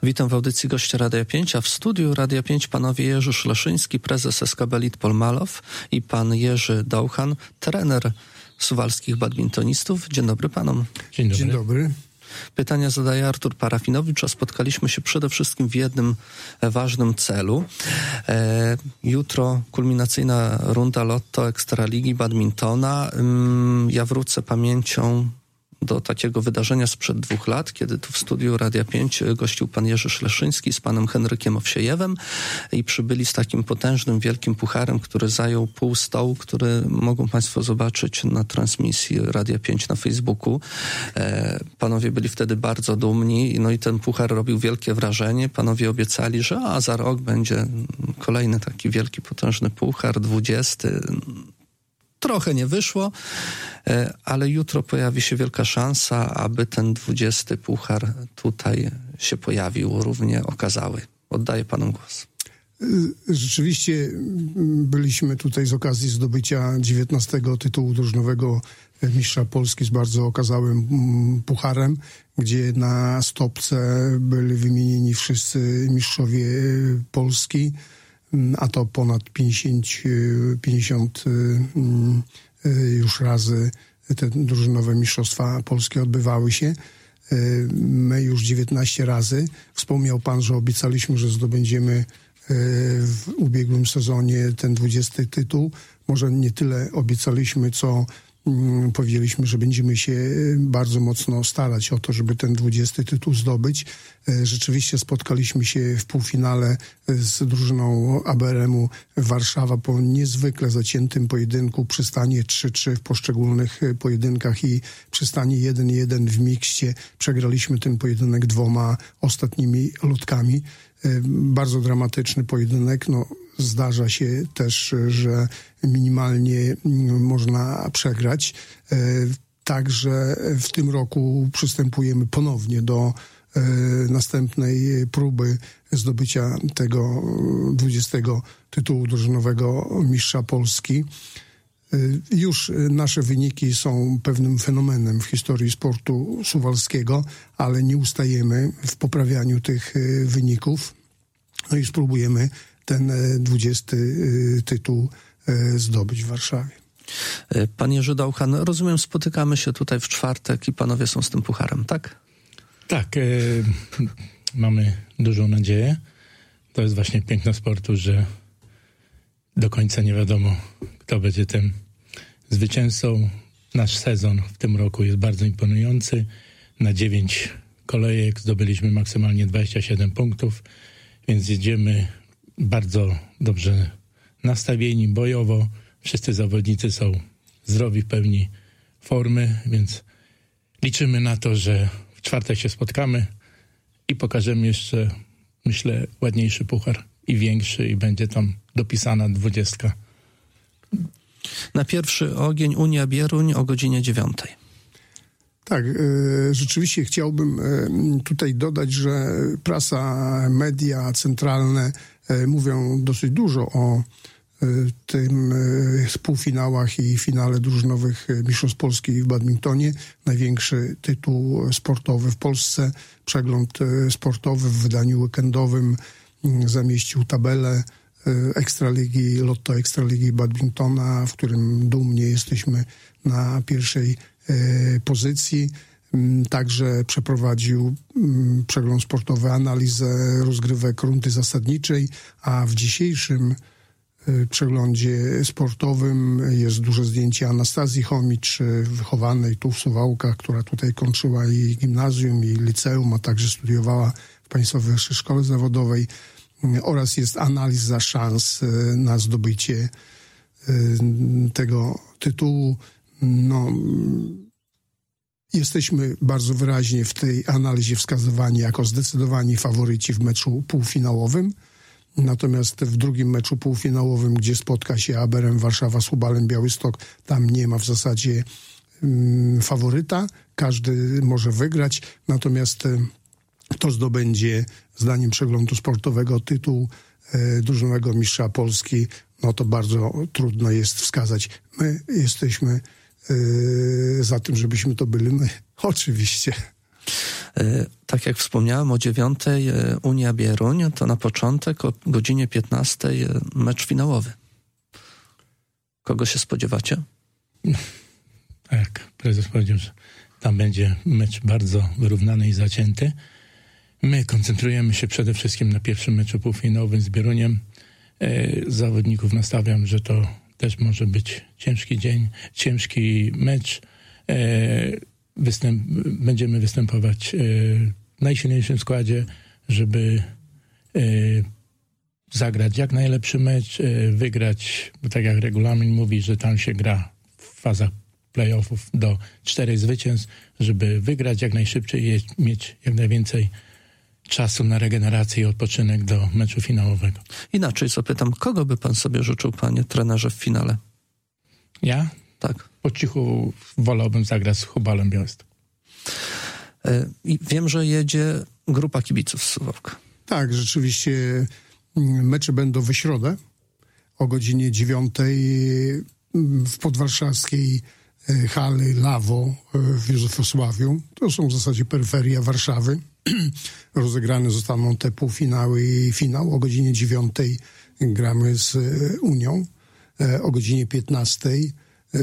Witam w audycji gościa Radia 5, a w studiu Radia 5 panowie Jerzy Szleszyński, prezes SKB Litpol Malow i pan Jerzy Dauchan, trener suwalskich badmintonistów. Dzień dobry panom. Dzień dobry. Dzień dobry. Pytania zadaje Artur Parafinowicz, a spotkaliśmy się przede wszystkim w jednym ważnym celu. Jutro kulminacyjna runda Lotto Ekstraligi Badmintona. Ja wrócę pamięcią do takiego wydarzenia sprzed 2 lat, kiedy tu w studiu Radia 5 gościł pan Jerzy Szleszyński z panem Henrykiem Owsiejewem i przybyli z takim potężnym, wielkim pucharem, który zajął pół stołu, który mogą państwo zobaczyć na transmisji Radia 5 na Facebooku. Panowie byli wtedy bardzo dumni, no i ten puchar robił wielkie wrażenie. Panowie obiecali, że za rok będzie kolejny taki wielki, potężny puchar, 20. Trochę nie wyszło, ale jutro pojawi się wielka szansa, aby ten 20 puchar tutaj się pojawił, równie okazały. Oddaję panom głos. Rzeczywiście byliśmy tutaj z okazji zdobycia 19 tytułu drużynowego mistrza Polski z bardzo okazałym pucharem, gdzie na stopce byli wymienieni wszyscy mistrzowie Polski, a to ponad 50 już razy te drużynowe mistrzostwa polskie odbywały się. My już 19 razy. Wspomniał pan, że obiecaliśmy, że zdobędziemy w ubiegłym sezonie ten 20 tytuł. Może nie tyle obiecaliśmy, co powiedzieliśmy, że będziemy się bardzo mocno starać o to, żeby ten 20 tytuł zdobyć. Rzeczywiście spotkaliśmy się w półfinale z drużyną ABRM-u Warszawa po niezwykle zaciętym pojedynku przy stanie 3-3 w poszczególnych pojedynkach i przy stanie 1-1 w mikście. Przegraliśmy ten pojedynek 2 ostatnimi lotkami. Bardzo dramatyczny pojedynek. Zdarza się też, że minimalnie można przegrać. Także w tym roku przystępujemy ponownie do następnej próby zdobycia tego 20 tytułu drużynowego mistrza Polski. Już nasze wyniki są pewnym fenomenem w historii sportu suwalskiego, ale nie ustajemy w poprawianiu tych wyników. No i spróbujemy ten 20 tytuł zdobyć w Warszawie. Panie Jerzy Dauchan, rozumiem, spotykamy się tutaj w czwartek i panowie są z tym pucharem, tak? Tak, mamy dużą nadzieję. To jest właśnie piękno sportu, że do końca nie wiadomo, kto będzie tym zwycięzcą. Nasz sezon w tym roku jest bardzo imponujący. Na 9 kolejek zdobyliśmy maksymalnie 27 punktów, więc jedziemy bardzo dobrze nastawieni, bojowo. Wszyscy zawodnicy są zdrowi, w pełni formy, więc liczymy na to, że w czwartek się spotkamy i pokażemy jeszcze, myślę, ładniejszy puchar i większy i będzie tam dopisana 20. Na pierwszy ogień Unia Bieruń o godzinie 9. Tak, rzeczywiście chciałbym tutaj dodać, że prasa, media centralne mówią dosyć dużo o tym półfinałach i finale drużynowych mistrzostw Polski w badmintonie. Największy tytuł sportowy w Polsce. Przegląd sportowy w wydaniu weekendowym zamieścił tabelę Ekstraligi, Lotto Ekstraligi Badmintona, w którym dumnie jesteśmy na pierwszej pozycji. Także przeprowadził przegląd sportowy, analizę rozgrywek rundy zasadniczej, a w dzisiejszym przeglądzie sportowym jest duże zdjęcie Anastazji Chomicz, wychowanej tu w Suwałkach, która tutaj kończyła i gimnazjum, i liceum, a także studiowała w Państwowej Wyższej Szkole Zawodowej, oraz jest analiza szans na zdobycie tego tytułu. Jesteśmy bardzo wyraźnie w tej analizie wskazywani jako zdecydowani faworyci w meczu półfinałowym. Natomiast w drugim meczu półfinałowym, gdzie spotka się ABRM Warszawa z Hubalem Białystok, tam nie ma w zasadzie faworyta. Każdy może wygrać. Natomiast kto zdobędzie, zdaniem przeglądu sportowego, tytuł drużynowego mistrza Polski, to bardzo trudno jest wskazać. My jesteśmy za tym, żebyśmy to byli my. Oczywiście. Tak jak wspomniałem, o 9:00 Unia Bieruń, to na początek o godzinie 15:00 mecz finałowy. Kogo się spodziewacie? Jak prezes powiedział, że tam będzie mecz bardzo wyrównany i zacięty. My koncentrujemy się przede wszystkim na pierwszym meczu półfinałowym z Bieruniem. Zawodników nastawiam, że to też może być ciężki dzień, ciężki mecz. Będziemy występować w najsilniejszym składzie, żeby zagrać jak najlepszy mecz, wygrać, bo tak jak regulamin mówi, że tam się gra w fazach playoffów do 4 zwycięstw, żeby wygrać jak najszybciej i mieć jak najwięcej czasu na regenerację i odpoczynek do meczu finałowego. Inaczej zapytam, kogo by pan sobie życzył, panie trenerze, w finale? Ja? Tak. Po cichu wolałbym zagrać z Hubalem Białystok. I wiem, że jedzie grupa kibiców z Suwałk. Tak, rzeczywiście mecze będą we środę o godzinie 9:00 w podwarszawskiej hali Lawo w Józefosławiu. To są w zasadzie peryferia Warszawy. Rozegrane zostaną te półfinały i finał. O godzinie 9:00 gramy z Unią. O godzinie 15:00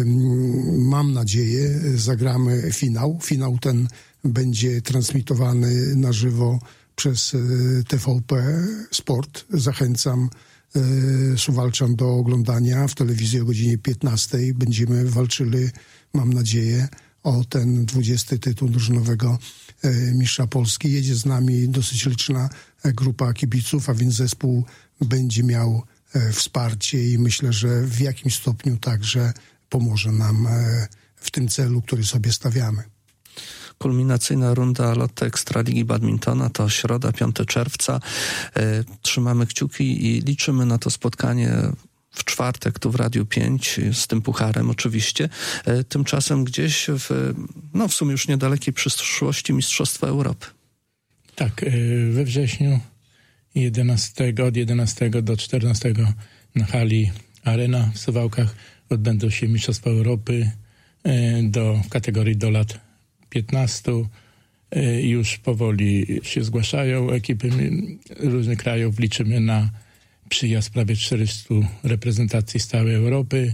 mam nadzieję zagramy finał. Finał ten będzie transmitowany na żywo przez TVP Sport. Zachęcam Suwalczan do oglądania. W telewizji o godzinie 15:00 będziemy walczyli, mam nadzieję, o ten 20. tytuł drużynowego mistrza Polski. Jedzie z nami dosyć liczna grupa kibiców, a więc zespół będzie miał wsparcie i myślę, że w jakimś stopniu także pomoże nam w tym celu, który sobie stawiamy. Kulminacyjna runda Lotto Ekstraligi Badmintona to środa, 5 czerwca. Trzymamy kciuki i liczymy na to spotkanie w czwartek tu w Radiu 5 z tym pucharem oczywiście. Tymczasem gdzieś w sumie już niedalekiej przyszłości Mistrzostwa Europy. Tak, we wrześniu od 11 do 14 na hali Arena w Suwałkach odbędą się Mistrzostwa Europy w kategorii do lat 15. Już powoli się zgłaszają ekipy różnych krajów. Liczymy na przyjazd prawie 400 reprezentacji z całej Europy,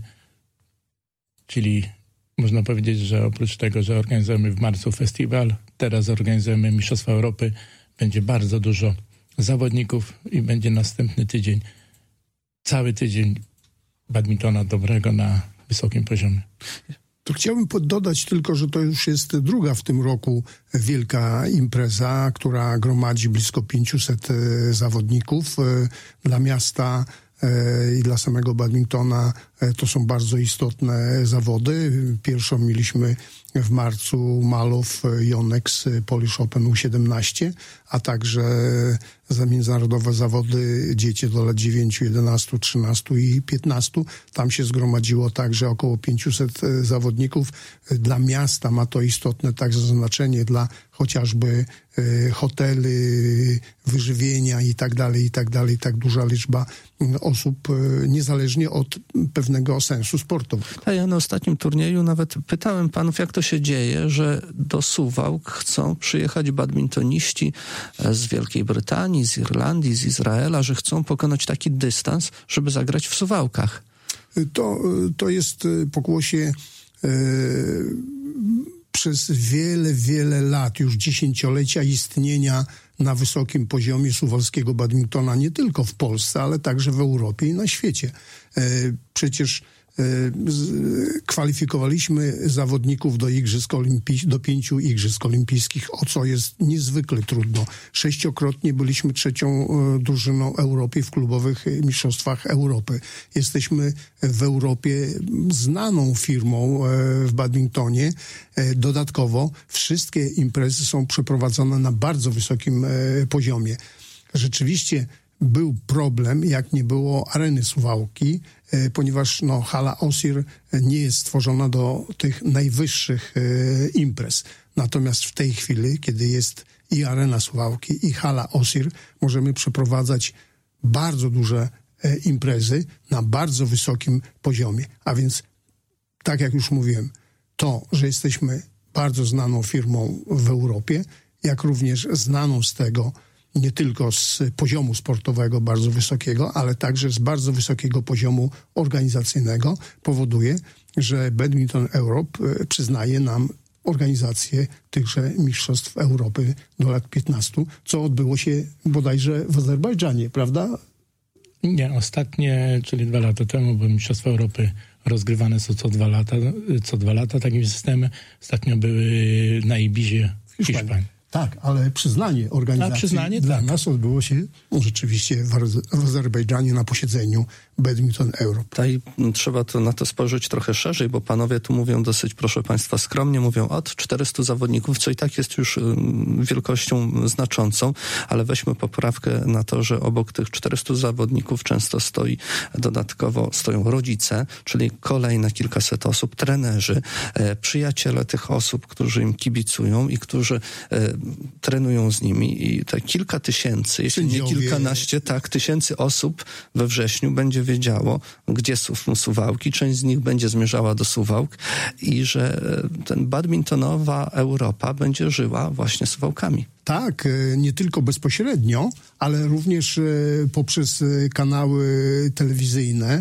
czyli można powiedzieć, że oprócz tego, że organizujemy w marcu festiwal, teraz organizujemy Mistrzostwa Europy, będzie bardzo dużo zawodników i będzie następny tydzień, cały tydzień badmintona dobrego na wysokim poziomie. To chciałbym dodać tylko, że to już jest druga w tym roku wielka impreza, która gromadzi blisko 500 zawodników. Dla miasta i dla samego badmintona to są bardzo istotne zawody. Pierwszą mieliśmy w marcu Malow Yonex Polish Open U17, a także za międzynarodowe zawody dzieci do lat 9, 11, 13 i 15. Tam się zgromadziło także około 500 zawodników. Dla miasta ma to istotne także znaczenie dla chociażby hoteli, wyżywienia i tak dalej, tak duża liczba osób, niezależnie od pewnego sensu sportowego. A ja na ostatnim turnieju nawet pytałem panów, jak to się dzieje, że do Suwałk chcą przyjechać badmintoniści z Wielkiej Brytanii, z Irlandii, z Izraela, że chcą pokonać taki dystans, żeby zagrać w Suwałkach. To jest pokłosie przez wiele lat, już dziesięciolecia istnienia na wysokim poziomie suwalskiego badmintona, nie tylko w Polsce, ale także w Europie i na świecie. Przecież kwalifikowaliśmy zawodników do 5 Igrzysk Olimpijskich, o co jest niezwykle trudno. 6-krotnie byliśmy trzecią drużyną Europy w klubowych mistrzostwach Europy. Jesteśmy w Europie znaną firmą w badmintonie. Dodatkowo wszystkie imprezy są przeprowadzone na bardzo wysokim poziomie. Rzeczywiście był problem, jak nie było Areny Suwałki, ponieważ hala OSIR nie jest stworzona do tych najwyższych imprez. Natomiast w tej chwili, kiedy jest i Arena Suwałki, i hala OSIR, możemy przeprowadzać bardzo duże imprezy na bardzo wysokim poziomie. A więc, tak jak już mówiłem, to, że jesteśmy bardzo znaną firmą w Europie jak również znaną z tego nie tylko z poziomu sportowego bardzo wysokiego, ale także z bardzo wysokiego poziomu organizacyjnego, powoduje, że Badminton Europe przyznaje nam organizację tychże Mistrzostw Europy do lat 15, co odbyło się bodajże w Azerbejdżanie, prawda? Nie, ostatnie, czyli 2 lata temu, bo Mistrzostwa Europy rozgrywane są co 2 lata takim systemem. Ostatnio były na Ibizie w Hiszpanii. Tak, ale przyznanie organizacji dla nas odbyło się rzeczywiście w Azerbejdżanie na posiedzeniu Badminton Europe. Tutaj trzeba na to spojrzeć trochę szerzej, bo panowie tu mówią dosyć, proszę państwa, skromnie, mówią od 400 zawodników, co i tak jest już wielkością znaczącą, ale weźmy poprawkę na to, że obok tych 400 zawodników często stoją rodzice, czyli kolejne kilkaset osób, trenerzy, przyjaciele tych osób, którzy im kibicują i którzy trenują z nimi i te kilka tysięcy, jeśli nie kilkanaście, tysięcy osób we wrześniu będzie wiedziało, gdzie są Suwałki. Część z nich będzie zmierzała do Suwałk i że ten badmintonowa Europa będzie żyła właśnie Suwałkami. Tak, nie tylko bezpośrednio, ale również poprzez kanały telewizyjne.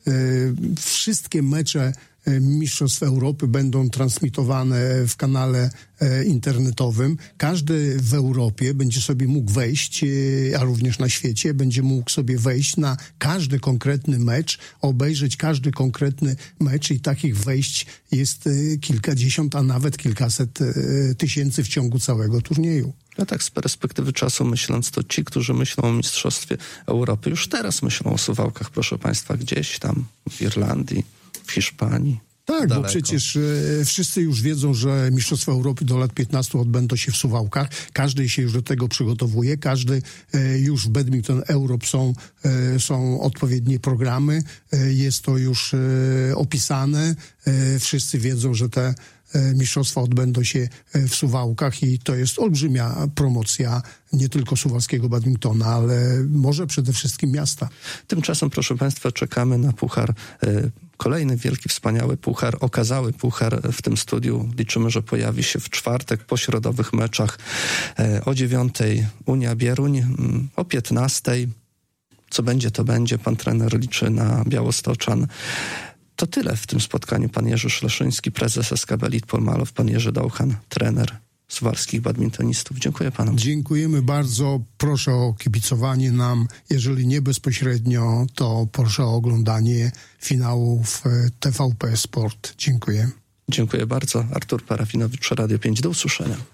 Wszystkie mecze Mistrzostw Europy będą transmitowane w kanale internetowym. Każdy w Europie będzie sobie mógł wejść, a również na świecie, będzie mógł sobie wejść na każdy konkretny mecz, obejrzeć każdy konkretny mecz i takich wejść jest kilkadziesiąt, a nawet kilkaset tysięcy w ciągu całego turnieju. Ja tak z perspektywy czasu myśląc, to ci, którzy myślą o Mistrzostwie Europy, już teraz myślą o Suwałkach, proszę państwa, gdzieś tam w Irlandii, w Hiszpanii. Tak, daleko. Bo przecież wszyscy już wiedzą, że Mistrzostwa Europy do lat 15 odbędą się w Suwałkach. Każdy się już do tego przygotowuje. Każdy już w Badminton Europe są odpowiednie programy. Jest to już opisane. Wszyscy wiedzą, że te mistrzostwa odbędą się w Suwałkach i to jest olbrzymia promocja nie tylko suwalskiego badmintona, ale może przede wszystkim miasta. Tymczasem, proszę państwa, czekamy na puchar, kolejny wielki, wspaniały puchar, okazały puchar w tym studiu. Liczymy, że pojawi się w czwartek po środowych meczach o 9:00 Unia Bieruń, o 15:00. Co będzie, to będzie. Pan trener liczy na Białostoczan. To tyle w tym spotkaniu. Pan Jerzy Szleszyński, prezes SKB Litpol-Malow, pan Jerzy Dauchan, trener suwalskich badmintonistów. Dziękuję panom. Dziękujemy bardzo. Proszę o kibicowanie nam. Jeżeli nie bezpośrednio, to proszę o oglądanie finałów TVP Sport. Dziękuję. Dziękuję bardzo. Artur Parafinowicz, Radio 5. Do usłyszenia.